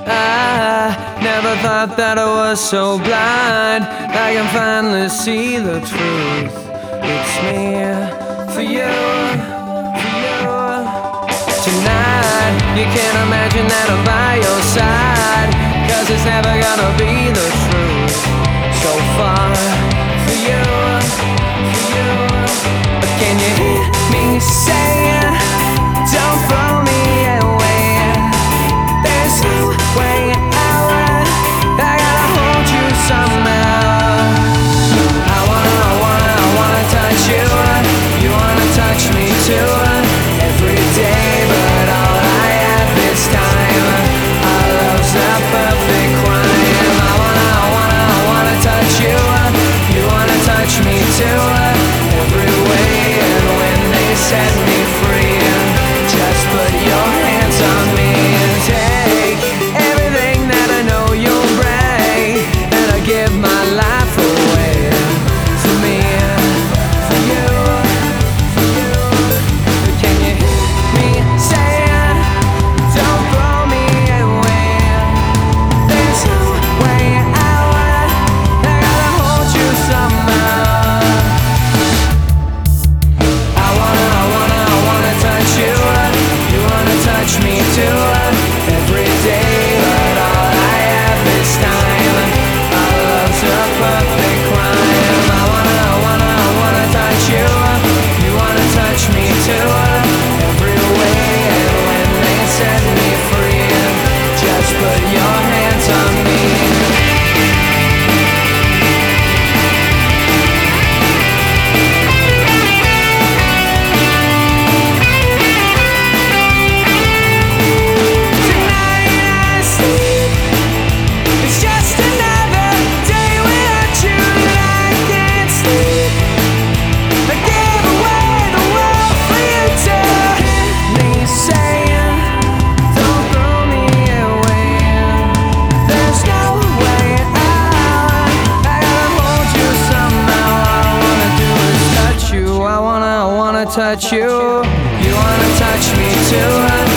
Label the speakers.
Speaker 1: I never thought that I was so blind. I can finally see the truth. It's me for you, for you. Tonight, you can't imagine that I'm by your side, 'cause it's never gonna be the truth. So far for you, for you. But can you hear me saying, don't throw me away? There's no way out, I gotta hold you somehow. I wanna touch you, you wanna touch me too. Every day, but all I have is time. Our love's a perfect crime. I wanna touch you, you wanna touch me too. Every way, and when they set me free, just put your hands on me and take everything that I know you'll break, and I give my life away for me, for you, for you. Can you hear me saying, don't throw me away? There's no way out, I gotta hold you somehow. I wanna touch you, you wanna touch me too. Every day, but all I have is time. Our love's a perfect crime. I wanna touch you, you wanna touch me too. Every way, and when they set me free, just put your hands on me. Touch you, you wanna touch me too.